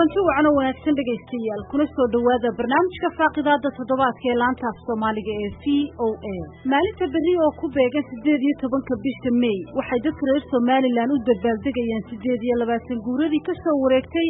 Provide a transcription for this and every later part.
kulanti wacan oo wanaagsan dhagaystayaal kuna soo dhawaada barnaamijka faaqidaada toddobaadka ee laanta af Soomaaliga ee VOA. maalinta berri oo ku beegan 18 bisha May waxay dadka reer Somaliland u dabaaldegayaan 28 guuradii ka soo wareegtay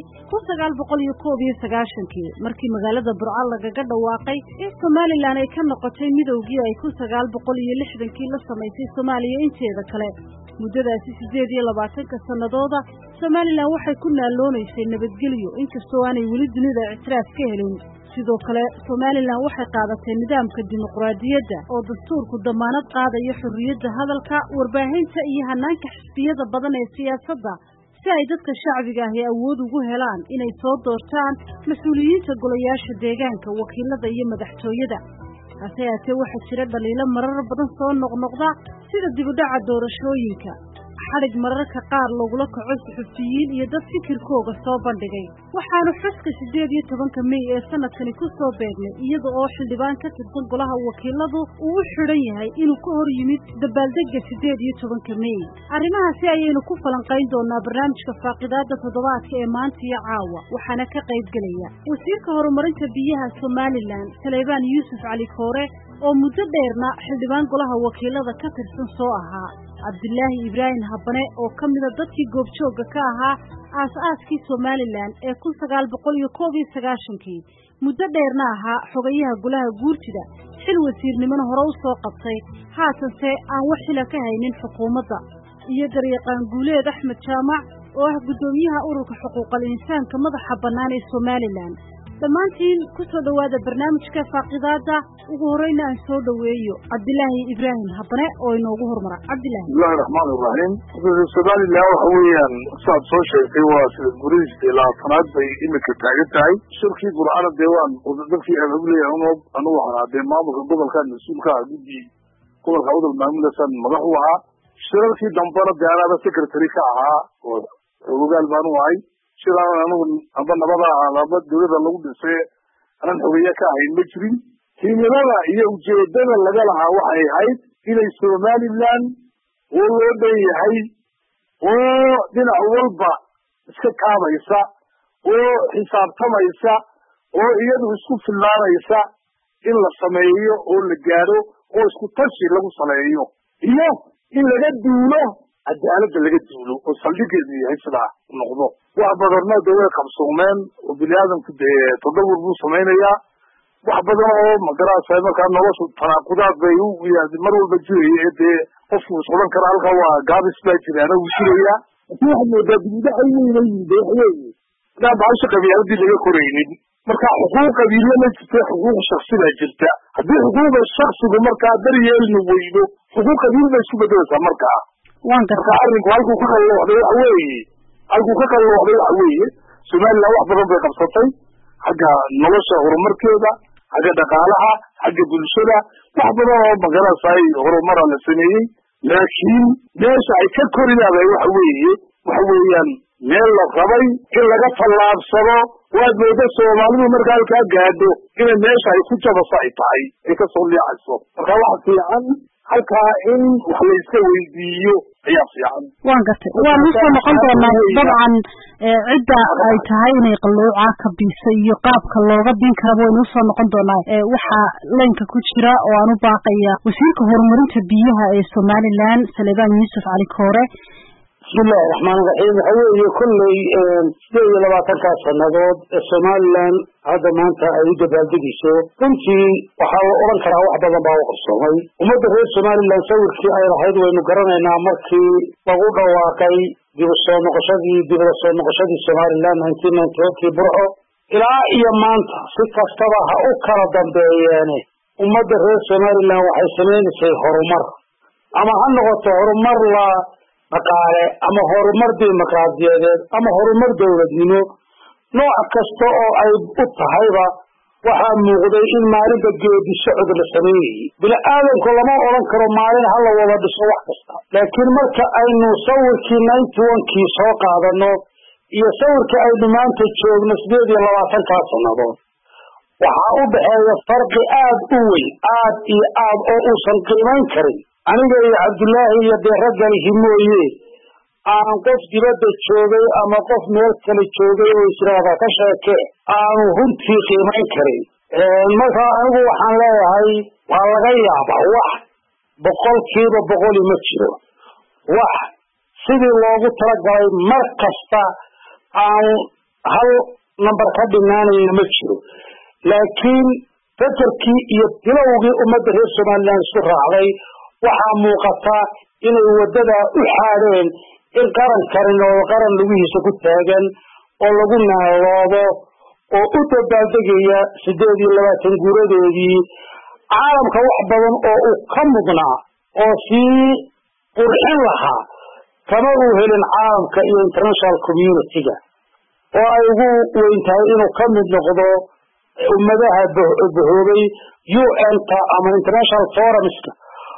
1991 markii magaalada Burco lagaga dhawaaqay in Somaliland ay ka noqotay midowgii ay 1960 la samaysay Soomaaliya inteeda kale. muddadaasi 28 sanadooda Somaliland waxay ku naaloonaysay nabadgelyo inkastoo aanay weli dunida ictiraaf ka helin. sidoo kale Somaliland waxay qaadatay nidaamka dimuqraadiyadda oo dastuurku damaanad qaadayo xorriyadda hadalka, warbaahinta iyo hanaanka xisbiyada badan ee siyaasadda si ay dadka shacbiga ah awood ugu helaan inay soo doortaan mas'uuliyiinta golayaasha deegaanka, wakiilada iyo madaxtooyada. hase yeeshee waxaa jira dhaliilo marar badan soo noqnoqda sida dib u dhaca doorashooyinka, xarig mararka qaar lagula kaco suxufiyiin iyo dad fikirkooga soo bandhigay. waxaanu xuska 18 May ee sanadkani ku soo beegnay iyada oo xildhibaan ka tirsan golaha wakiiladu uu u xidhan yahay inuu ka hor yimid dabaaldegga 18 May. arrimahaasi ayaynu ku falanqayn doonaa barnaamijka faaqidaada toddobaadka ee maanta iyo caawa, waxaana ka qayb galaya wasiirka horumarinta biyaha Somaliland Saleebaan Yuusuf Cali Koore oo muddo dheerna xildhibaan golaha wakiilada ka tirsan soo ahaa, Cabdillaahi Ibraahim Habane oo ka mid ah dadkii goobjooga ka ahaa aas-aaskii Somaliland ee 1991 muddo dheerna ahaa xogayaha golaha guurtida, xil wasiirnimada hore u soo qabtay haatanse aan wax xil ka haynin xukuumadda, iyo garyaqaan Guuleed Axmed Jaamac oo ah gudoomiyaha ururka xuquuqul insaanka madaxa bannaan ee Somaliland. dhammaantiin ku soo dhawaada barnaamijka faaqidaada. ugu horeyna aan soo dhaweeyo Cabdillaahi Ibraahim Habane oo inoogu hormara. Cabdillaahi. Bismillahir Rahmaanir Rahiim. Somaliland waxa weeyaan saad soo sheegtay waa sida gurihiisa laafanaad bay imika taagan tahay. shirkii Qur'aanka deewaan dadkii aan ugu leeyahay anu waxaa maamulka gobolka mas'uulka ah guddi gobolka wadal maamulsan madax u ahaa. shirkii dambana diyaarada secretary ka ahaa oo ogaal baan u ahay. shiraan anu amba nabada alaba dawladda lagu dhisay aan xogeeya ka ahayn ma jirin. himilada iyo ujeedada laga lahaa waxay ahayd inay Somaliland oo loo dheeyahay oo dhinac walba iska kaabaysa oo xisaabtamaysa oo iyadu isku filaanaysa in la sameeyo oo la gaaro oo isku tashi lagu sameeyo iyo in laga duulo cadaaladda laga duulo oo saldhigeedu yahay sidaa noqdo. wax badanna dawlad qabsoomeen oo bini'aadamku toddobaad buu samaynayaa. wax badan oo magaraasay markaa noloshu tanaaqudaad bay u yahay mar walba jiraya qofku isqodan kara halka waa gaabis baa jiraan uu jiraya. waxaa moodaa dibida ay leeyihiin daa baasha qabiiladii laga koraynin marka xuquuq qabiilo ma jirto, xuquuq shakhsi baa jirta. haddii xuquuqda shakhsigu markaa daryeelna weydo xuquuq qabiil bay isku bedelaysaa markaa. arrinku halkuu ka qalloocday waxa weeye Somaliland wax badan bay qabsatay xagga nolosha horumarkeeda, xagga dhaqaalaha, xagga bulshada, wax badan oo magaraasay horumar la sameeyay. laakiin meesha ay ka koriyaan waxa weeyaan meel la qabay in laga tallaabsado. waad moodaa Soomaalidu markaa halkaa gaadho inay meesha ay ku jabaso ay tahay ay ka soo liicayso. marka waxa fiican halkaa in wax la iska weydiiyo ayaa fiican. waan gartay waan soo noqon doonaa dabcan cidda ay tahay inay qalluuca ka bisay iyo qaabka looga bin karo waynu soo noqon doonaa. waxa leenka ku jira oo aan u baaqaya wasiirka horumarinta biyaha ee Somaliland Saleebaan Yuusuf Cali Koore. bismillahir rahmaanir rahiim. waxaa kullay 28 sanadood Somaliland hadda maanta ay u dabaaldegayso. runtii waxaa la oran karaa wax badan baa u qarsoomay. ummadda reer Somaliland sawirkii ay lahayd waynu garanaynaa markii lagu dhawaaqay dib u soo noqoshadii Somaliland 1998 Burco ilaa iyo maanta si kastaba ha u kala dambeeyeen ummadda reer Somaliland waxay sameysay horumar, ama ha noqoto horumar la dhaqaale ama horumar dimuqraadiyadeed ama horumar dawladnimo. nooc kasta oo ay u tahayba waxaa muuqday in maalinta geedi socod la sameeyay. bini'aadamku lama oran karo maalin hal wada dhiso wax kasta, laakiin marka aynu sawirkii 91kii soo qaadano iyo sawirka aynu maanta joogno 28 sanadood waxaa u dhaxeeya farqi aad u weyn, aad iyo aad oo uusan qiimayn karin. aniga iyo Cabdillaahi iyo raggan himooye aan qof dibadda joogay ama qof meel kale joogay oo israada ka sheeke aanu runtii qiimayn karin. marka anigu waxaan leeyahay waa laga yaabaa wax 100% ma jiro wax sidii loogu talagalay mar kasta aan hal number ka dhinaanayn ma jiro, laakiin fakarkii iyo bilowgii ummadda reer Somaliland isku raacday waxaa muuqata inay wadada u xaadeen in qaran lugihiisa ku taagan oo lagu naaloodo oo u dabaaldegaya 28 guuradoodii caalamka wax badan oo uu ka mudnaa oo sii qurxin lahaa kama uu helin caalamka iyo international community-ga oo ay ugu weyn tahay inuu ka mid noqdo ummadaha bahoobay UN-ka ama international forums-ka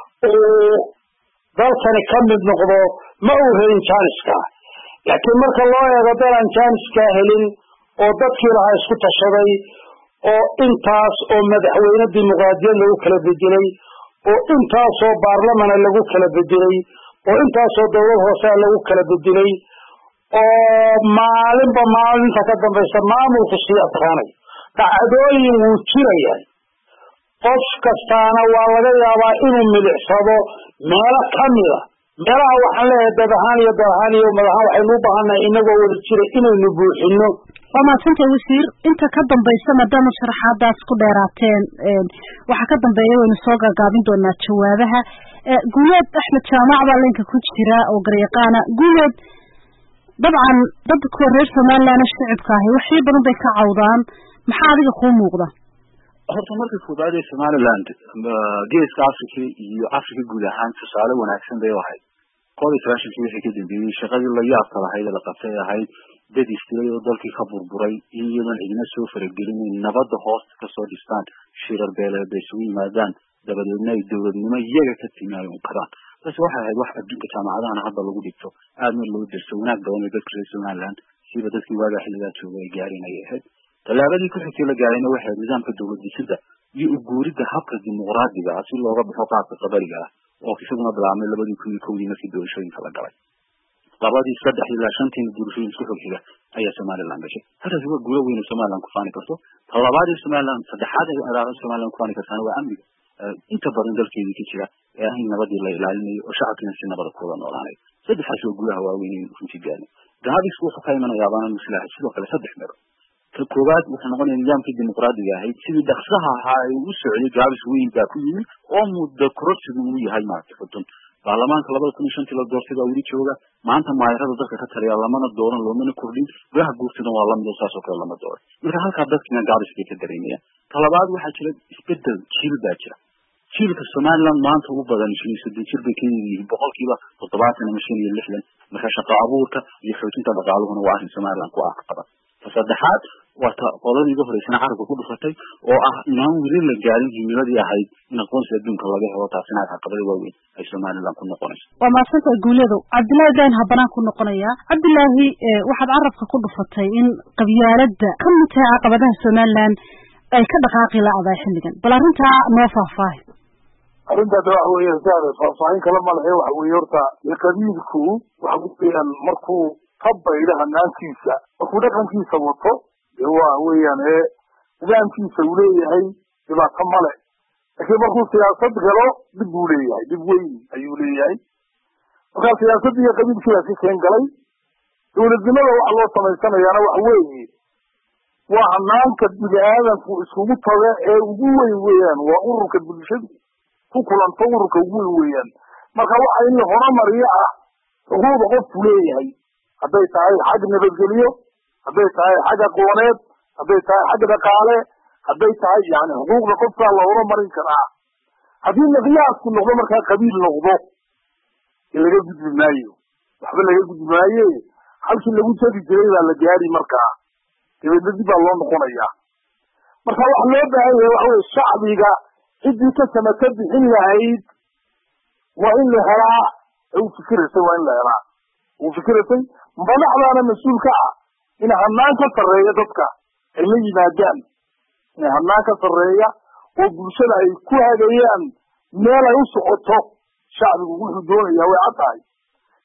oo dalkani ka mid noqdo ma uu helin jaaniska. laakiin marka loo eego dalan jaaniska helin oo dadkii lahaa isku tashaday oo intaas oo madaxweyne dimuqraadiyad lagu kala bedelay oo intaas oo baarlamaan lagu kala bedelay oo intaas oo dawlad hoose lagu kala bedelay oo maalinba maalinta ka dambaysa maamulku sii adkaanay dhacdooyin wuu jirayaan. qof kastaana waa laga yaabaa inuu milicsado meelo kamida meelaha waxaan leeyahay dad ahaan iyo madaxaan waxaynu u baahannahay inagoo wada jira inaynu buuxino. waa mahadsantay wasiir, inta ka dambaysa maadaama sharaxaadaas ku dheeraateen waxaa ka dambeeya waynu soo gaagaabin doonaa jawaabaha. guuleed Axmed Jaamac baa linka ku jira oo garyaqaana. guuleed, dabcan dadka reer Somaliland shacabka ahi waxay badan bay ka cawdaan, maxaa adiga kuu muuqda? horta markii fudaadey Somaliland geeska Afrika iyo Afrika guud ahaan tusaale wanaagsan bay ahayd. coalition-kii wixii ka dambeeyay shaqadii la yaabka lahayd la qabtay ahayd dad istilay oo dalkii ka burburay iyadoon cidina soo faragelin nabadda hoosta ka soo dhistaan shirar beeleed ay isugu yimaadaan dabadeedna ay dowladnimo iyaga ka timaayeen qaraan. taas waxay ahayd wax adduunka jaamacadaha hadda lagu dhigto aadna loo dirso wanaag badan ee dadka reer Somaliland siba dadkii waaga xilligaa joogay ay gaarinayeen. talaabadii ku xigtay la gaarayna waxay nidaamka dawlad dhisida iyo u guuridda habka dimuqraadiga ah si looga baxo qaabka qabaliga ah oo isaguna bilaabmay 2011 markii doorashooyinka la galay. 2003 ilaa 5 doorashooyin isku xigxiga ayaa Somaliland gashay. halkaas waa guulo weyn oo Somaliland ku faani karto. talabaadii Somaliland saddexaad ay araado Somaliland ku faani kartaan waa amniga inta badan dalkeedii ka jira ee in nabadii la ilaalinayo oo shacabkina si nabad ku wada noolaanay. saddexaas oo guulaha waaweyn ee runtii gaarnay. gaabisku wuxuu ka imanayaa baana muslaax sidoo kale saddex meel. koowaad wuxuu noqonayaa nidaamkii dimuqraadiga ahayd sidii dhaqsaha ahaa ee uu socday gaabis weyn baa ku yimid oo muddo kororsigu uu yahay maartay xudun baarlamaanka 2005 la doortay wali jooga maanta maayarada dadka ka taliya lamana dooran loomana kordhin gudaha guurtida waa lamid oo saas oo kale lama dooran. marka halka dadkina gaabis ka dareemaya. talabaad waxaa jira isbedel jiil baa jira. jiilka Somaliland maanta ugu badan jir bay ka yihiin 70 marka shaqo abuurka iyo xoojinta dhaqaaluhuna waa in Somaliland ku aqbala. saddexaad waa qoladii ugu horeysay carabka ku dhufatay oo ah inaan wili la gaarin himiladii ahayd in aqoonsiga adduunka laga helo taasina caqabado waaweyn ay Somaliland ku noqonayso. waa maasanta guuleedo Cabdullaahi Daan habanaan ku noqonaya. Cabdullaahi, waxaad carabka ku dhufatay in qabyaaladda ka mid tahay caqabadaha Somaliland ay ka dhaqaaqi la'aday xilligan, bal arrintaa noo faahfaahin. arrintaas waxa weeye faahfaahin kala malahay waxa weeye horta qabiilku waxa weeyaan markuu qabayda hanaankiisa markuu dhaqankiisa wato waa weeyaan nidaamkiisa uu leeyahay dhibaato male. laakiin markuu siyaasad galo dib buu leeyahay, dib weyn ayuu leeyahay. markaa siyaasadda iyo qabiilkiisa ka keen galay dowladnimada waxa loo samaysanayaana waxa weeye waa hanaanka bini'aadanku isugu taga ee ugu weyn weeyaan waa ururka bulshadu ku kulanto ururka ugu weyn weeyaan. marka waxa in la horumariyo ah xuquuqda qofku leeyahay hadday tahay xag nabadgelyo, hadday tahay xag aqooneed, hadday tahay xag dhaqaale, hadday tahay yani xuquuqda qofka la horumarin karaa. haddii miqyaasku noqdo markaa qabiil noqdo laga gudbi maayo, waxba laga gudbi maaye halkii lagu jadi jiray baa la gaari markaa dabeedna dib baa loo noqonayaa. marka waxa loo baahan yahay waxa weye shacbiga ciddii ka samata bixin lahayd waa in la helaa u fikiraysay waa in la helaa uu fikiraysay madaxdaana mas-uulka ah in hanaan ka sarreeya dadka ay la yimaadaan, in hanaan ka sarreeya oo bulshada ay ku hagayaan meel ay u socoto. shacbigu wuxuu doonayaa way cad tahay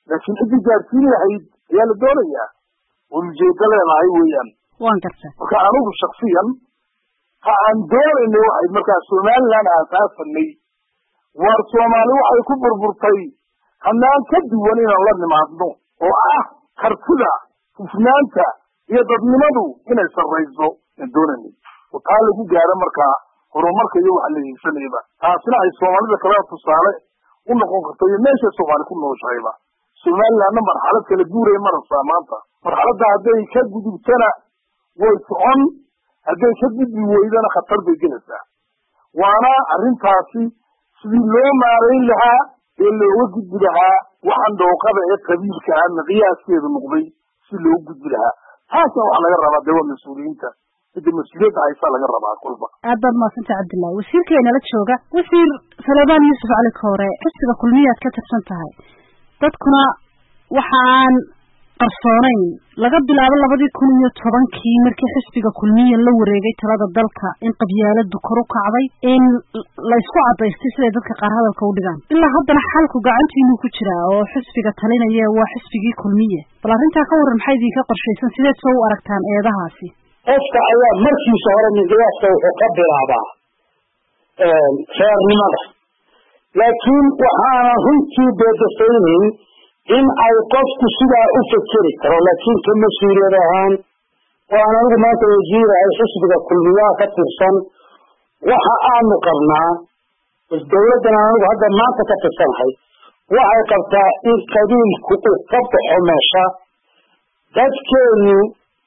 laakiin cidii gaarsiin lahayd ayaa la doonayaa ujeedo leedahay weeyaan waan gartay marka anigu shaksiyan ha aan doonayno waxay markaa somaliland aasaasanay war soomaali waxay ku burburtay hanaan ka duwan inaan la nimaadno oo ah kartida hufnaanta iyo dadnimadu inay sarrayso aan doonayno oo taa lagu gaaro markaa horumarka iyo waxa la hiigsanayba taasina ay soomaalida kala tusaale u noqon karto iyo meesha soomaali ku nooshayba somalilandna marxalad kala guuraya marasa maanta marxaladda hadday ka gudubtana way socon hadday ka gudbi weydana khatar bay gelaysaa waana arrintaasi sidii loo maarayn lahaa ee looga gudbi lahaa waxaan dhooqada ee qabiilka ah miqyaaskeedu noqday si loogu gudbi lahaa taasna waxaa laga rabaa dee waa mas-uuliyiinta cidda mas-uuliyadda haysaa laga rabaa kolba aad baad mahadsantay cabdillahi wasiirkeenala jooga wasiir salebaan yuusuf cali koore xisbiga kulmiyaad ka tirsan tahay dadkuna waxa aan qarsoonayn laga bilaabo 2010 markii xisbiga kulmiya la wareegay talada dalka in qabyaaladu kor u kacday in la isku cadaystay sida dadka qaar hadalka u dhigaan ilaa haddana xalku gacantiinu ku jira oo xisbiga talinaya waa xisbigii kulmiye bal arrintaa ka waran maxay idinka qorshaysan sideed soo u aragtaan eedahaasi qofka ayaa markiisa hore miqyaaska wuxuu ka bilaabaa reernimada laakiin waxaana runtii beedasaynayn in ay qofku sidaa u fekeri karo laakiin ka mas-uuliyad ahaan oo aan anigu maanta wasiirahay xisbiga kulmiyaha ka tirsan waxa aanu qabnaa dawladdan anigu hadda maanta ka tirsanahay waxay qabtaa in qabiilku uu ka baxo meesha dadkeenu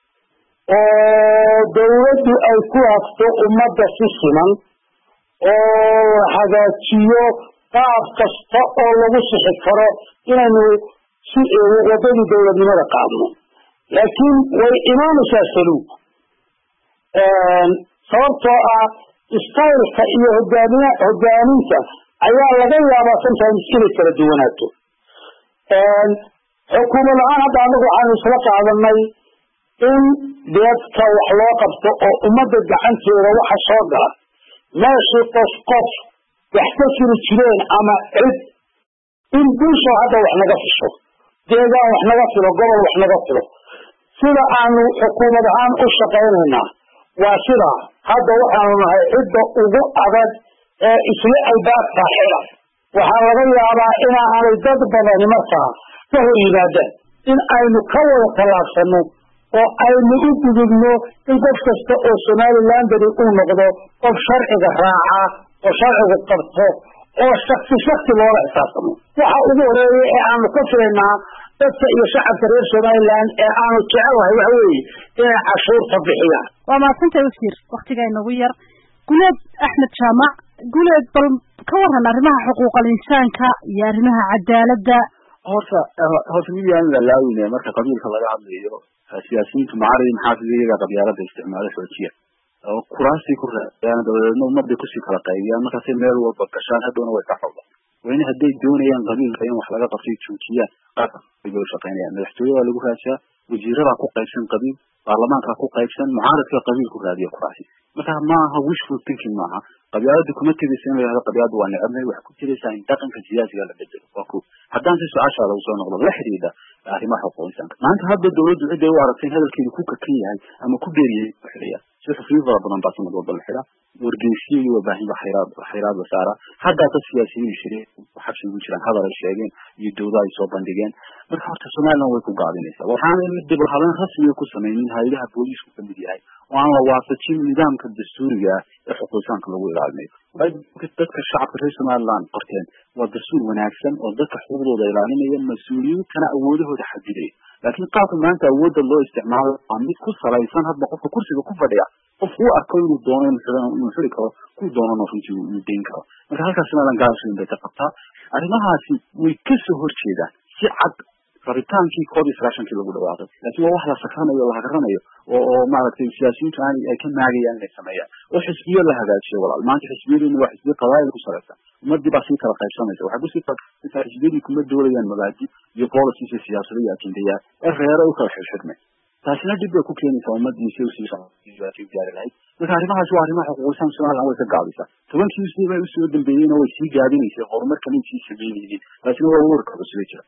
oo dawladdu ay ku hagto ummadda si siman oo hagaajiyo qaab kasta oo lagu sixi karo inaynu si wadadii dawladnimada qaadno laakiin way imaanaysaa saluug sababtoo ah istaylka iyo hogaaminta ayaa laga yaabaa sometimes inay kala duwanaato xukuumad ahaan hadda anagu waxaanu isla qaadanay in dadka wax loo qabto oo ummadda gacanteeda waxa soo gala meeshii qof wax ka firi jireen ama cid in bulsho hadda wax naga fisho deegaan wax naga filo gobol wax naga filo sida aanu xukuumad ahaan u shaqaynaynaa waa sidaa hadda waxaanu nahay cidda ugu adag ee isla albaabka xira waxaa laga yaabaa inaanay dad badani markaa ka hor yimaadaan in aynu ka wada tallaabsano oo aynu u gudubno in qof kasta oo somalilandari uu noqdo qof sharciga raaca oo sharcigu qabto oo shaksi loola xisaabtamo waxa ugu horeeya ee aanu ka filaynaa dadka iyo shacabka reer somaliland ee aanu jecelahay waxa weeye inay cashuurta bixiyaan waa mahadsantay wasiir waktiga inagu yar guleed axmed jaamac guleed bal ka waran arrimaha xuquuqal insaanka iyo arrimaha cadaaladda horta midiyaan la laawine marka qabiilka laga hadlayo siyaasiyiintu macari maxaafid iyaga qabyaalada isticmaalo xoojiya oo kuraastii ku raadiyaan dabadeedna ummadday kusii kala qaybiyaan markaasay meel walba gashaan hadhowna way ka xawda wayna hadday doonayaan qabiilka in wax laga qabtay joojiyaan qaabka u shaqaynayaan madaxtooye waa lagu raadsaa wasiiradaa ku qaybsan qabiil baarlamaankaa ku qaybsan mucaaradka qabiil ku raadiya kuraasi marka maaha wishful thinking maaha qabyaalada kuma tegaysa in la yihahdo qabyaalada waa necabnay waxay ku jiraysaa in dhaqanka siyaasiga la bedelo waa ko haddaan si su-aashaa lagu soo noqdo la xidhiidha arrimaha xuquuq insaanka maanta hadda dawladdu ciday u aragtay in hadalkeedu ku kakan yahay ama ku beeriyay u xidhaya si xufriyo fara badan baa sanad walba la xidhaa wargeysiyo iyo warbaahin xayraad la saara haddaa dad siyaasiyiin shireen xabsi ugu jiraan hadal ay sheegeen iyo dawda ay soo bandhigeen marka horta somaliland way ku gaabinaysaa waxaana dib u habeyn rasmiga ku samaynin hay'adaha booliisku ka mid yahay oo aan la waafajin nidaamka dastuuriga ah ee xuquuqaanka lagu ilaalinayo dadka shacabka reer somaliland qorteen waa dastuur wanaagsan oo dadka xuquuqdooda ilaalinaya mas-uuliyiintana awoodahooda xadidaya laakiin qaabka maanta awoodda loo isticmaalo waa mid ku salaysan hadba qofka kursiga ku fadhiya qof uu arko inuu doono inuu xiri karo kuu doonana runtii inuu deyn karo marka halkaas somaliland gaashin bay ka qabtaa arrimahaasi way kasoo horjeedaan si cad rabitaankii koob iyo sagaashankii lagu dhawaaqay laakiin waa wax la sakranayo o la hagaranayo oo maaragtay siyaasiyiintu ay ka maagayaan inay sameeyaan oo xisbiyo la hagaajiyo walaal maanta xisbiyaduna waa xisbiyo qabaa'il ku salaysan ummadii baa sii kala qaybsanaysa waxay kusii qaybsanaysaa xisbiyadii kuma doolayaan mabaadi iyo policies iyo siyaasado iyo ajendayaal ee reere u kala xirxidmay taasina dib bay ku keenaysaa ummadii si usii gaari lahayd marka arrimahaasi waa arrimaha xuquuqsan somaliland way ka gaabisa 10 bay usoo dambeeyeen oo way sii gaabinaysay horumarkan ay sii sameynayeen taasina waa warka cusub jira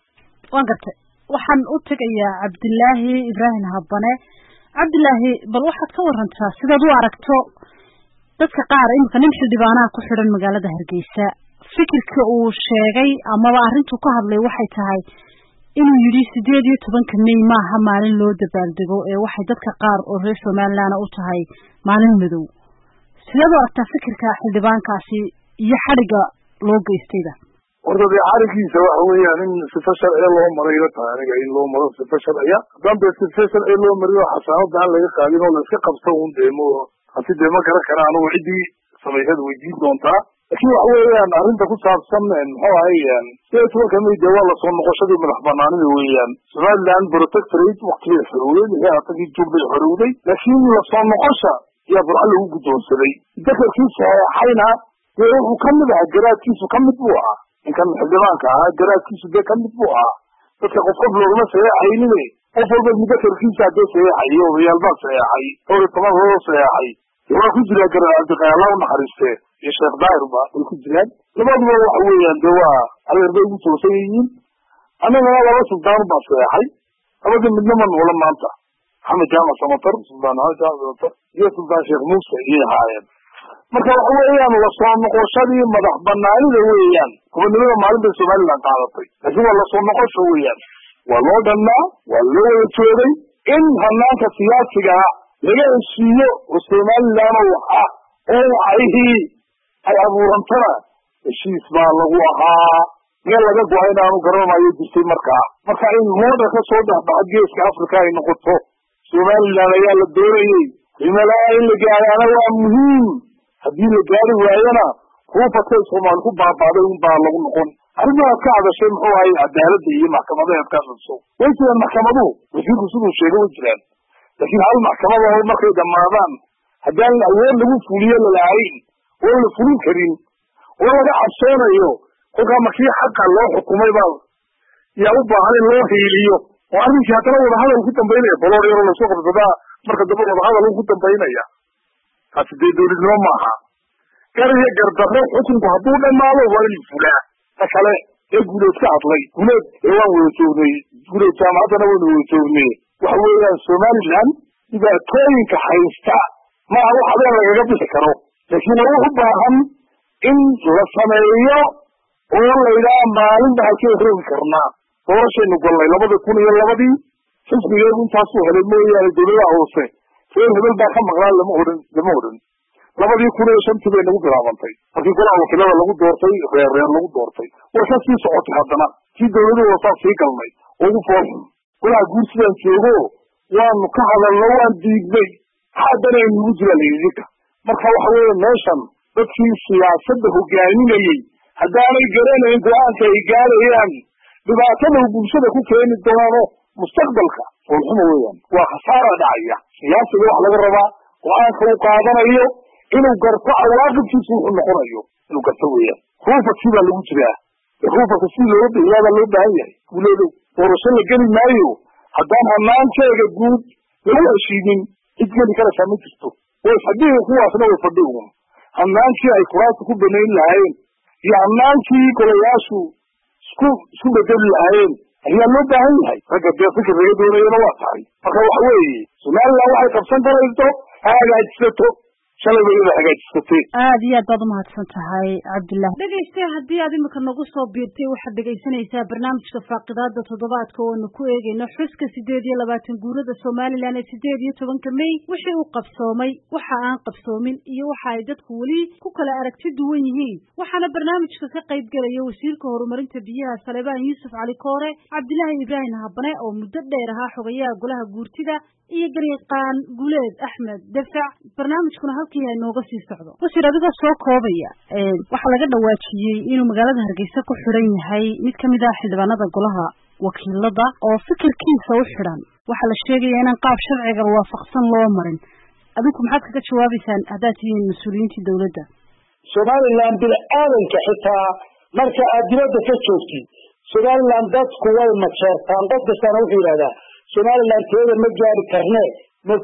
waan gartay waxaan u tagayaa Cabdilaahi Ibrahim Habane. Cabdilaahi, bal waxaad ka warantaa sidaad u aragto dadka qaar imika nin xildhibaanaha ku xidhan magaalada Hargeysa fikirka uu sheegay amaba arrintu ka hadlay waxay tahay inuu yiri 18 May maaha maalin loo dabaaldego ee waxay dadka qaar oo reer Soomaaliland u tahay maalin madow. sidaad u aragtaa fikirka xildhibaankaasi iyo xariga loo geystayda? warda xarigiisa waxa weeyaan in sifa sharci loo maray la tahay aniga in loo maro sifa sharci haddaan baa sifa sharci loo mariyo xasaanada aan laga qaadin oo la iska qabto uun deemo hasi deemo kala kala anu cidii sameeyay weydiin doontaa laakiin waxa weeyaan arrinta ku saabsan muxuu ahaayeen sidoo kale waa la soo noqoshadii madax banaanida weeyaan Somaliland protectorate waqtiga xorowday yaa tagi joogay xorowday laakiin la soo noqosha yaa burca lagu guddoonsaday dadkiisa hayna wuxuu ka mid ahaa garaadkiisu ka mid buu ahaa inkan xildhibaanka ahaa garaadkiisu ka mid buu ahaa dadka qof loogama saxaynine qof walba midkiisa saxayo real baa saxay oo toban saxay waa ku jira garaad qaalaan naxariiste iyo sheekh daarba ku jiraan labaduba waxa weeyaan dawaa areerbay ugu toosan yihiin anagana laba sultaan baa saxay abada midna man wala maanta Maxamed Jaamac Samatar sultaan Samatar iyo sultaan Sheekh Muuse iyo haayeen marka waxa weeyaan la soo noqoshadii madax banaanida weeyaan gobonimada maalinta Soomaaliland qaadatay laakiin waa la soo noqosho weeyaan waa loo dhanaa waa loo joogay in hanaanka siyaasiga laga heshiiyo Soomaaliland waxa oo ay abuurantana heshiis baa lagu ahaa meel laga go'aynaanu garanayo jirtay marka in mooda ka soo dhaxbaxa geeska Afrika ay noqoto Soomaaliland ayaa la doonayay imalaa in la gaarana waa muhiim haddii la gaari waayana ruufadka Soomaali ku baabaaday in baa lagu noqon arrimaha ka hadashay muxuu ahay cadaaladda iyo maxkamadaha ka hadasho way jiraan maxkamadu wasiirku siduu sheegay way jiraan laakiin hal maxkamada oo markay dhamaadaan haddaan awood lagu fuliyo lalahayn oo la fulin karin oo laga cabsoonayo kolkaa markii xaqa loo xukumay baa yaa u baahan in loo hiiliyo oo arrinkii haddana wada hadal ku dambeynaya baloor yaro la soo qabsadaa marka dambe wada hadal ku dambeynaya taasi dee dowladnimo maaha gariga gardarro xukunku hadduu dhammaado waa in fulaa ta kale ee guuleed ka hadlay guuleed waan wada joognay guuleed jaamacaddana waynu wada joognay waxa weeyaan Somaliland dhibaatooyinka haysta maaha wax adeen lagaga bixi karo laakiin wuxuu u baahan in la sameeyo oo la yidhaha maalinba halkee roogi karnaa doorashaynu gollay 2002 xisbigeedu intaasuu helay mooyaane dowladaha hoose reer hebel baa ka maqnaan lama odhan 2005 bay nagu bilaabantay markii golaha wakiilada lagu doortay reer lagu doortay way ka sii socotay haddana kii dowladuhu wasaa sii galnay ugu foolxun golaha guursidaan joogo waanu ka hadalno waan diidnay haddana aynugu jira layidinka marka waxa weeye meeshan dadkii siyaasadda hogaaminayey haddaanay garanayn go-aanka ay gaarayaan dhibaatada bulshada ku keeni doono mustaqbalka foolxuma weeyaan waa khasaara dhacaya siyaasiga wax laga rabaa go-aanka uu qaadanayo inuu garto cawaaqibkiisu wuxuu noqonayo inuu garto weeyaan ruufadkii baa lagu jiraa ruufadka si looga bixiyaabaa loo baahan yahay guuleedow doorasho la geli maayo haddaan hanaankeega guud lagu heshiinin cid geli karaysaa ma jirto way fadhihi kuwaasna way fadhihi hanaankii ay kuraasta ku banayn lahaayeen iyo hanaankii golayaashu isku bedeli lahaayeen ayaa loo baahan yahay ragga dee fikir laga doonayana waa tahay marka waxa weeye Somaliland waxay qabsan karayso hagaajisato shalay bay hagaajisatay aad iyo aad baad umahadsan tahay Cabdillah dhageyste haddii aad imika nagu soo biirtay waxaad dhegeysanaysaa barnaamijka faaqidaada toddobaadka oo aanu ku eegayno xuska 28 guurada Somaliland ee 18 May wixii uu qabsoomay waxa aan qabsoomin iyo waxa ay dadku wali ku kala aragti duwan yihiin waxaana barnaamijka ka qayb galaya wasiirka horumarinta biyaha Salebaan Yuusuf Cali Koore Cabdilaahi Ibrahim Habane oo muddo dheer ahaa xogayaha golaha guurtida iyo garyaqaan Guuleed Axmed Dafac barnaamijkuna halkii ay nooga sii socdo wasiir adiga soo koobaya waxa laga dhawaajiyay inuu magaalada Hargeysa ku xiran yahay mid kamid ah xildhibaanada golaha wakiilada oo fikirkiisa u xiran waxa la sheegay in qaab sharciga waafaqsan loo marin adigu maxaad kaga jawaabaysaan hadaad tihiin mas'uuliyiinta dawladda Somaliland bil aadanka xitaa marka aad dibadda ka joogtid Somaliland dadku way majeertaan dad kastana wuxuu yiraahdaa Somaliland teeda ma gaari karne bal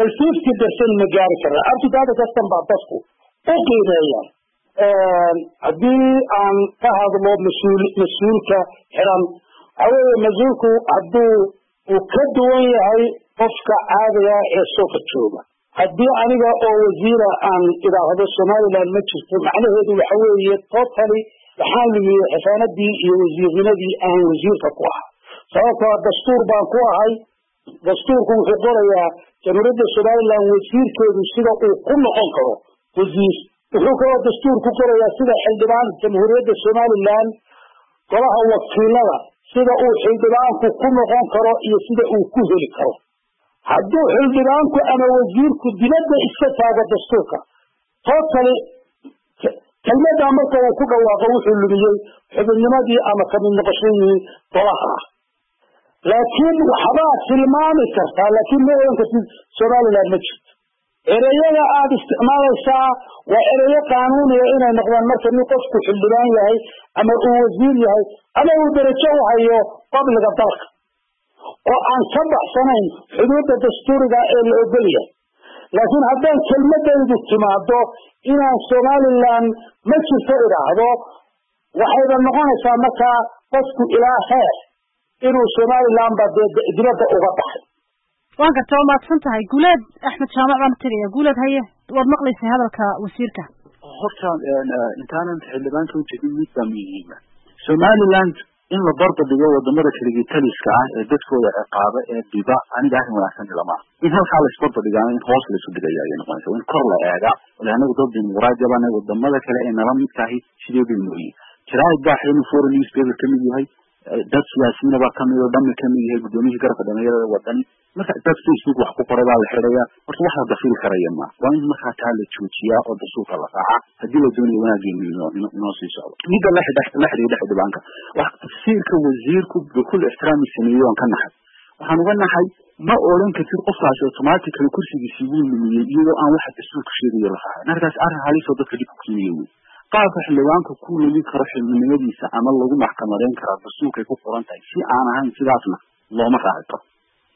50% ma gaari karna abtidaada kastan baa dadku u qiimeeyaan haddii aan ka hadlo mas-uulka xiran awee mas-uulku hadduu uu ka duwan yahay qofka caadiga ee suuqa jooga haddii aniga oo wasiira aan idhaahdo somaliland ma jirto macnaheedu waxa weeye totally waxaan lumiyey xasaanadii iyo wasiirnimadii aan wasiirka ku ahaa sababtoo dastuur baan ku ahay dastuurku wuxuu qorayaa jamhuuriyadda somaliland wasiirkeedu sida uu ku noqon karo wasiir wuxuu kaloo dastuurku qorayaa sida xildhibaan jamhuuriyadda somaliland golaha wakiilada sida uu xildhibaanku ku noqon karo iyo sida uu ku heli karo hadduu xildhibaanku ama wasiirku dibadda iska taago dastuurka totally kelmadaa marka uu ku dhawaaqo wuxuu lumiyey xubinnimadii ama kamid noqoshadii golaha ah laakiin waxbaad tilmaami kartaa laakiin ma oran kartid somaliland ma jirto ereyada aada isticmaalaysaa waa ereyo qaanuuniya inay noqdaan marka nin qofku xildhibaan yahay ama uu wasiir yahay ama uu darajo u hayo qabliga dalka oo aan ka baxsanayn xuduudda dastuuriga ee la ogol yahay laakiin haddaan kelmadaydu timaado inaan somaliland ma jirto idhaahdo waxayba noqonaysaa markaa qofku ilaa heer inuu somaliland ba dibadda uga baxay waan garta waa mahadsan tahay guuleed axmed jaamac baan tegaya guuleed haye waad maqlaysay hadalka wasiirka horta intaanan xildhibaanka u jedin mid baa muhiima somaliland in la barba dhigo wadamada keligii taliska ah ee dadkooda ciqaaba ee diba aniga arrin wanaagsan ilama in halkaa la isbarba dhigaa in hoos la isu dhigaya ayay noqonaysa in kor la eega anagu dad dimuqraadi bana wadamada kale ee nala midkahi sidee bay nooyiin jaraa'id baa xilmi foreign newspaper kamid yahay dad siyaasiyiina baa kamid oo dhammi kamid yahay gudoomiyihii garabka dhalinyarada wadani marka dad facebook wax ku qoray baa la xidhayaa horta wax la dafiri karaya ma waa in markaa taa la joojiyaa oo dastuurka la raaca haddii la doonayo wanaageenu inoo sii socdo midda la xidhiidha xildhibaanka wax tafsiirka wasiirku bikul ixtiraami sameeyey waan ka naxay waxaan uga naxay ma odhan kartid qofkaasi automatically kursigiisii wuu lumiyey iyadoo aan waxa dastuurka sheegayo la raacay markaas arrin halisoo dadka dhib ku keenaya wey qaabka xildhibaanka ku lumi karo xildhibanimadiisa ama lagu maxkamadeyn karaa dastuurkay ku qoran tahay si aan ahayn sidaasna looma raaci karo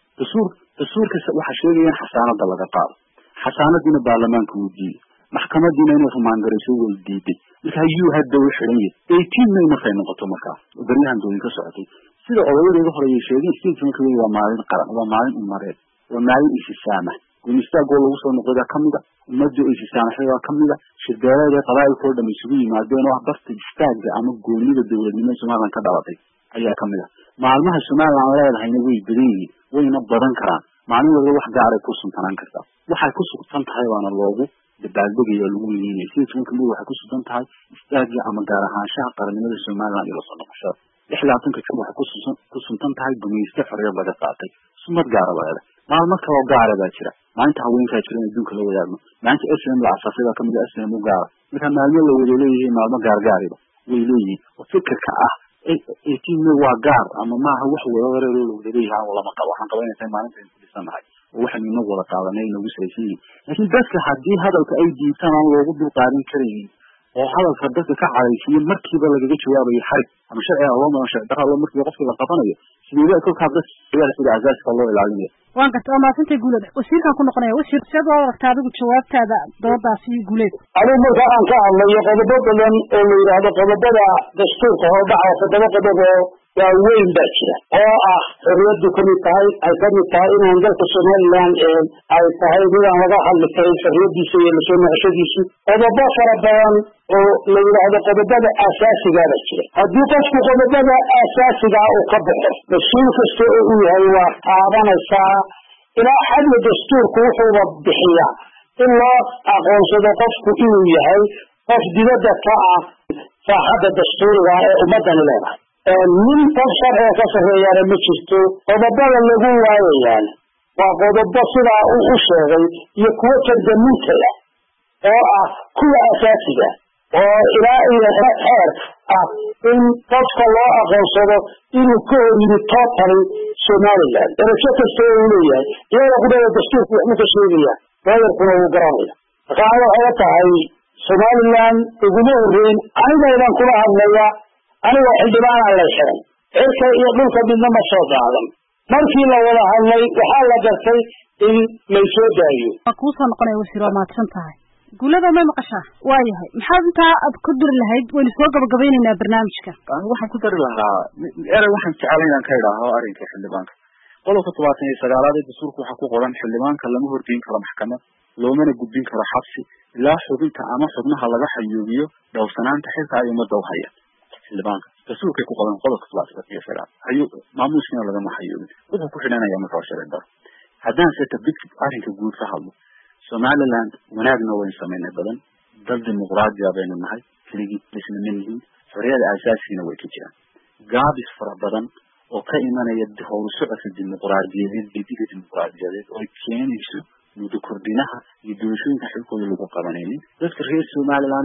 dastuurka waxa sheegayaan xasaanada laga qaado xasaanadiina baarlamaanka wuu diiday maxkamadiina inay rumaangarayso way diiday marka yuu hadda u xiran yahay 18 May markay noqoto markaa baryahan dooyin ka socotay sida odayadeedu horeeyay sheegeen statementka waa maalin qaran waa maalin umareed waa maalin isisaama gumistaago lagu soo noqda kamida ummadda isisaamaxda kamida shirbeelada qabaa'ilkooda dhamay isugu yimaadeen oo barta istaaga ama goonida dawladnimada Soomaaliland ka dhalatay ayaa kamida maalmaha Soomaaliland leedahayna way badan yihiin wayna badan karaan maalin walba wax gaar ah ku suntanaan kartaa waxay ku sugtan tahay waana loogu dabaaldegaya lagu leeyahay statementka waxay ku sugtan tahay istaaga ama gaar ahaanshaha qarannimada Soomaaliland iyo soo noqoshada 16 waxay ku suntan tahay gumeysta xorriyad laga qaatay sumad gaar ah maalmo kale gaar ah jira maanta haweenka jira adduunka la wadaagno maanta SM la asaasay kamid ah SM u gaar marka maalmo la wada leeyahay maalmo gaar gaariba way leeyihiin oo fikirka ah ee waa gaar ama maaha wax wada wareero loo wada leeyahay oo lama qabo waxaan qabanaysaa maalinta inta dhisanahay oo waxaan inoo wada qaadanay nagu saysiin laakiin dadka haddii hadalka ay diibtaan aan loogu dul qaadan karin oo hadalka dadka ka caraysiin markiiba lagaga jawaabayo xarig ama sharciga loo ma sharciga loo markii qofka la qabanayo sidoo kale ka dad sida asaaska loo ilaaliyo waan gartaa maasanta guuleed wasiirkan ku noqonaya wasiir sidoo aragtaa adigu jawaabtaada doodaasi guuleed anigu marka aan ka hadlayo qodobo badan oo la yiraahdo qodobada dastuurka hordhaca qodobo qodobo waa weyn baa jira oo ah xorriyadu kamid tahay ay kamid tahay in dalka Somaliland ay tahay midaan laga hadli karin xorriyadiisa iyo la soo noqoshadiisa qodobo fara badan oo la yiraahdo qodobada asaasiga ah jira haddii qofku qodobada asaasiga uu ka baxo mas-uul kasta oo uu yahay waa qaadanaysaa ilaa xadda dastuurku wuxuu bixiyaa in loo aqoonsado qofku inuu yahay qof dibadda ka ah saaxadda dastuuriga ee ummadani leedahay min qof sharciga ka sarreeyaana ma jirto qodobada lagu waayayaan waa qodobo sidaa uu u sheegay iyo kuwo tardaminta ah oo ah kuwa asaasiga oo ilaa iyo xeer ah in qofka loo aqoonsado inuu ka hor yimid totally Somaliland darajo kasta uu leeyahay iyada qodobada dastuurku wuxuu ka sheegaya doorkuna uu garanaya waxaa waxay tahay Somaliland uguma horeyn aniga kula hadlaya aniga xildhibaan aan la xiray cirka iyo dhulka midna ma soo daadan markii la wada hadlay waxaa la gartay in la soo daayo ku soo noqonay wasiir waa maadsan tahay guulada ma maqashaa waayahay maxaad intaa aad ku diri lahayd waynu soo gabagabaynaynaa barnaamijka waxaan ku dari lahaa erey waxaan jecelahay inaan ka idhaaho arrinka xildhibaanka qodobka 29 ee dastuurka waxaa ku qoran xildhibaanka lama horgeyn karo maxkamad loomana gudbin karo xabsi ilaa xubinta ama xubnaha laga xayuubiyo dhowrsanaanta xilka ay ummadda u hayaan xildhibaanka dastuurkay ku qoran qodobka 29 maamuuskina lagama xayuubin wuxuu ku xidhanayaa marka sharci daro haddaan se arrinka guud ka hadlo Somaliland wanaagna wayn sameynay badan dal dimuqraadi ah baynu nahay keligii isna manihin xorriyada aasaasiina way ka jiraan gaabis fara badan oo ka imanaya howlu socodka dimuqraadiyadeed oo keenayso muddo kordhinaha iyo doorashooyinka xilkooda lagu qabanaynin dadka reer Somaliland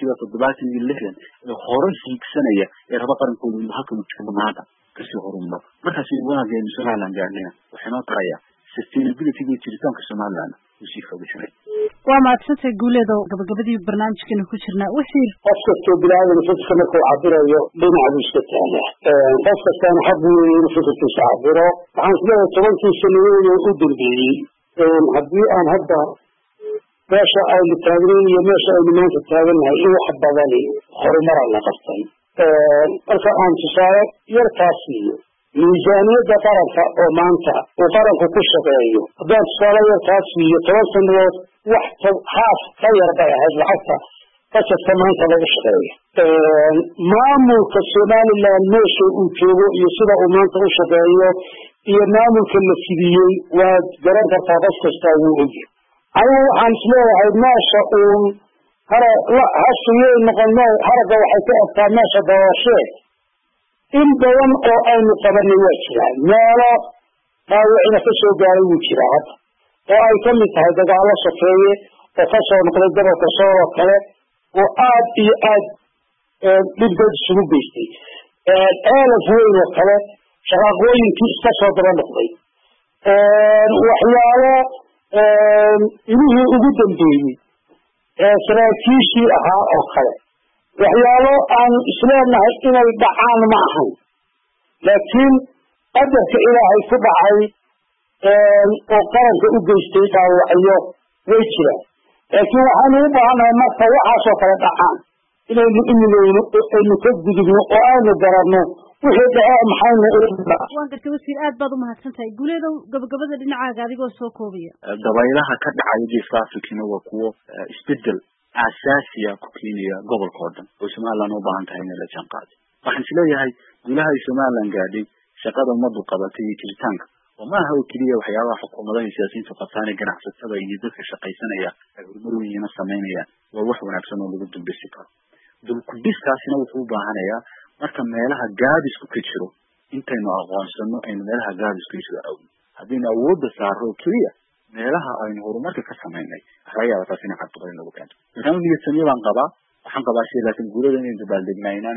76% ee hore hiigsanaya ee raba qarankooda inuu halka u joogo maanta kasii horumaro markaas wanaagga Somaliland gaarnayna waxay noo tarayaa sustainability-ga jiritaanka Somaliland usii fogeysay waa maadsantahay guuleedo gabagabadii barnaamijkeena ku jirnaa wixii qof kastoo bilaadan fikirka markuu cabirayo dhinaca iska taala qof kastaana xaq u leeyahay inuu fikirkiisa cabiro waxaan isleeyahay 10 sanadood u dambeeyey haddii aan hadda meesha aynu taagnayn iyo meesha aynu maanta taaganahay in wax badani horumar la qabtay marka aan tusaale yarkaas siiyo miisaaniyadda qaranka oo maanta uu qaranku ku shaqeeyo haddaan tusaale yarkaas siiyo 10 sanadood wax haaf ka yar bay ahayd lacagta bajetka maanta lagu shaqeeyo maamulka Somaliland meesha uu joogo iyo sida uu maanta u shaqeeyo iyo maamulka la fidiyey waa garan kartaa qof kasta uu ogyahay anigu waxaan isleeyahay meesha uun hasiyey noqonay haraga waxay ka egtaa meesha doorashee in badan oo aynu qabanay waa jiraan meelo dhaawacina ka soo gaaray wuu jiraa hadda oo ay ka mid tahay dagaalo sokeeye oo ka soo noqday gobolka Sool oo kale oo aad iyo aad dhibdad isugu geystay eelaf weyn oo kale shaqooyinkii iska soo daba noqday waxyaalo inihii ugu dambeeyey saraakiishii ahaa oo kale waxyaalo aan isleenahay inay dhacaan ma ahayn laakiin qadarka ilaahay ku dhacay oo qaranka u geystay dhaawacyo way jiraan laakiin waxaanu u baahanahay marka waxaasoo kale dhacaan inaynu imideyno aynu ka gudubno oo aynu garanno wixii dhacaa maxaynu waan gartay wasiir aad baad u mahadsantahay guuleedo gabagabada dhinacaaga adigoo soo koobaya dabaylaha ka dhacaya geeska Afrikana waa kuwo isbedel asaasiya ku keenaya gobolka oo dhan oo Somaliland u baahan tahay in la jaanqaado waxaan isleeyahay guulaha Somaliland gaadhay shaqada umadu qabatay iyo jiritaanka وماها وكلية وحياة حكومة سياسيين فقطاني جناح ستة يجدك شقيسانيا المرويين الصميمية ووحونا أكسنوا لقد البسكة دول كبيس كاسنا وحوبة عنايا مركا ميلها قادس كتشرو انت انو أغوان سنو اين ميلها قادس كتشرو أولي هذين أود سعره كلية ميلها اين هرمارك كساميني رأيها وتاسين حق غير نبوكان لكن دي السمية لانقضاء وحن قضاء شيء لكن قولوا لن ينتبال دقناينا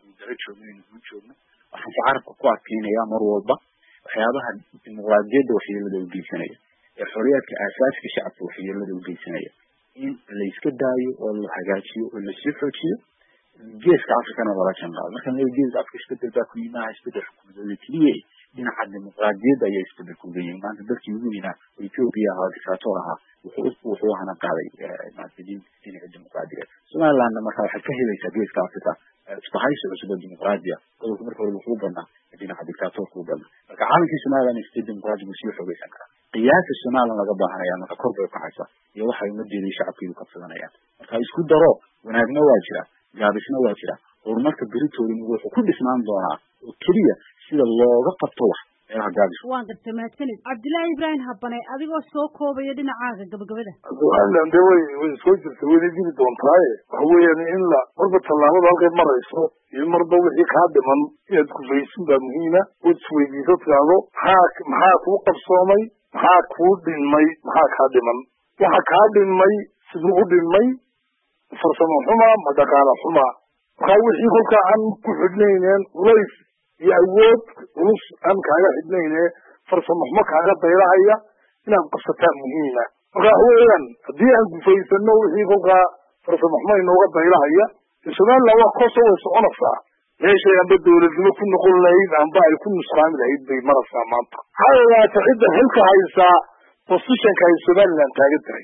وحن تعرف أقوات كينيا مروضة waxyaabaha dimuqraadiyadda waxyeelada u geysanaya ee xorriyadka aasaasiga shacabka waxyeelada u geysanaya in la iska daayo oo la hagaajiyo oo la sii xoojiyo geeska Afrikana lala janqaado marka geeska Afrika isbedel baa ku yimaada isbedel xukuumadeed kaliya dhinaca dimuqraadiyadda ayaa isbedel ku leeyahay maanta dalkii ugu weynaa Ethiopia dictator ahaa wuxuu hana qaaday maadadiin dhinaca dimuqraadiyadda Somaliland marka waxay ka helaysaa geeska Afrika isbahaysi cusub oo dimuqraadiya oo marka hore wuxuu banaa dhinaca dictatorka u banaa marka caalamkii Somaliland isbedel dimuqraadi uu sii xoogaysan karaa qiyaasta Somaliland laga baahanaya marka kor bay u kacaysaa iyo waxay umadeedii shacabkii ka qabsanayaan marka isku daro wanaagna waa jira gaabisna waa jira horumarka beritooda wuxuu ku dhismaan doonaa oo kaliya sida looga qabto wax meelaha gaabis waan gartay mahadsanid Cabdilaahi Ibrahim Habane adigoo soo koobaya dhinacaaga gabagabada Somaliland way soo jirtay way dib doontaa waxa weeyaan in la marba tallaabada halkay marayso iyo marba wixii ka dhiman inaad ku faysin baa muhiim ah oo isweydiiso taado maxaa ku qabsoomay maxaa ku dhimay maxaa ka dhiman waxa ka dhimay sidoo u dhimay farsamo xuma ma dhaqaale xuma waxa wixii kolka aan ku xidhnayneen walays iyo awood ulus aan kaaga xidhnaynee farsamo xuma kaaga dayrahaya inaad qabsataa muhiim ah marka weeyaan haddii aan gufaysano wixii kolka farsamo xuma inooga dayrahaya Somaliland waa koosoo way soconaysaa meeshay amba dawladnimo ku noqon lahayd amba ay ku nusqaami lahayd bay maraysaa maanta hayaata cidda xilka haysaa positionka ay Somaliland taagan tahay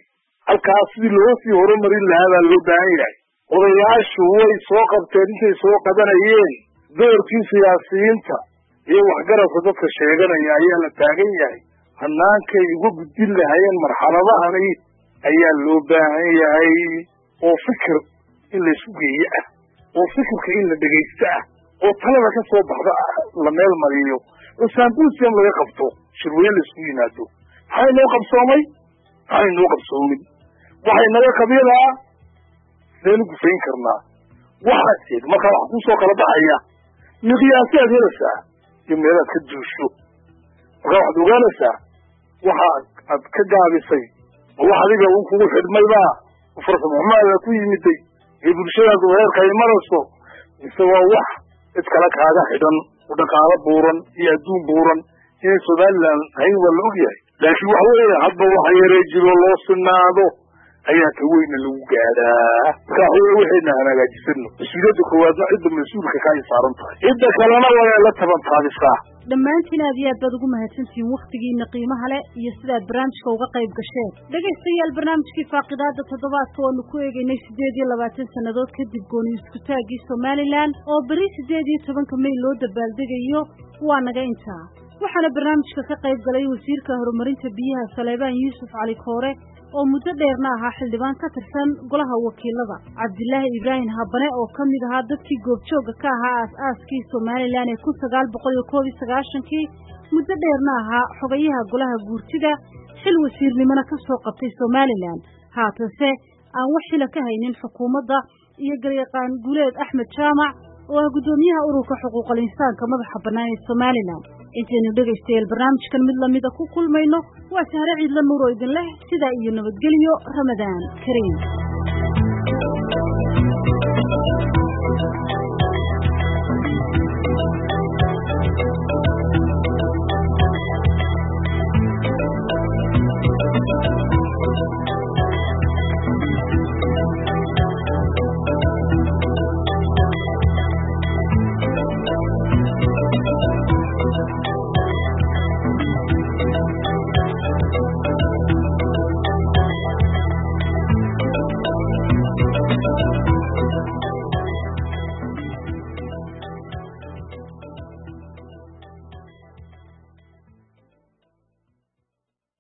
halkaas sidii loo sii horumarin lahaa baa loo baahan yahay. odayaashu way soo qabteen intay soo qabanayeen doorkii siyaasiyiinta iyo waxgaradka dadka sheeganaya ayaa la taagan yahay. hanaankay uga gudbin lahayeen marxaladahani ayaa loo baahan yahay, oo fikir in la isku geeyo ah, oo fikirka in la dhegaysto ah, oo talada ka soo baxda la meel mariyo, oo symposium laga qabto, shirweyne la isku yimaado. maxay noo qabsoomay, maxay noo qabsoomin, waxay naga qabiilaa sidaynu gufayn karnaa. waxaaseed markaa wax kusoo kala baxaya miqyaasaad helaysaa iyo meelaad ka duusho. markaa waxaad ogaanaysaa waxa aad ka gaabisay ma wax adiga un kugu xidhmayba farsamaxumaada ku yimiday iyo bulshadaadu heerka ay marayso, mise waa wax cid kale kaaga xidhan oo dhaqaalo buuran iyo adduun buuran inay somaliland hayn waa la ogyahay. laakiin waxa weeye hadba waxa yaree jiro loo sinaado ayaa ka weyna lagu gaadhaa. marka waxaweye waxayna hagaajisano mas-uuliyadda koowaadna cidda mas-uulka ka ay saaran tahay, cidda kalena waa la tabantaadisaa. dhammaantiin aad iyo aad baad ugu mahadsantihiin wakhtigiina qiimaha leh iyo sidaad barnaamijka uga qayb gasheen. dhegaystayaal, barnaamijkii faaqidaada toddobaadka oonu ku eegaynay 28 sannadood kadib gooni iskutaaggii somalilan oo beri 18 May loo dabaaldegayo waa naga intaa. waxaana barnaamijka ka qayb galay wasiirka horumarinta biyaha Saleebaan Yuusuf Cali Koore oo muddo dheerna ahaa xildhibaan ka tirsan golaha wakiilada, Cabdilaahi Ibraahim Habane oo ka mid ahaa dadkii goobjooga ka ahaa aas-aaskii Somaliland ee 1991 muddo dheerna ahaa xogayaha golaha guurtida, xil wasiirnimona ka soo qabtay Somaliland, haatanse aan wax xila ka haynin xukuumadda, iyo garyaqaan Guuleed Axmed Jaamac oo ah gudoomiyaha ururka xuquuqul insaanka madaxa bannaan ee Somaliland. intaynu dhegaystayaal barnaamijkan mid lamida ku kulmayno waa Sahre Ciidla Nuur oo idin leh sidaa iyo nabadgelyo. Ramadaan Kariim.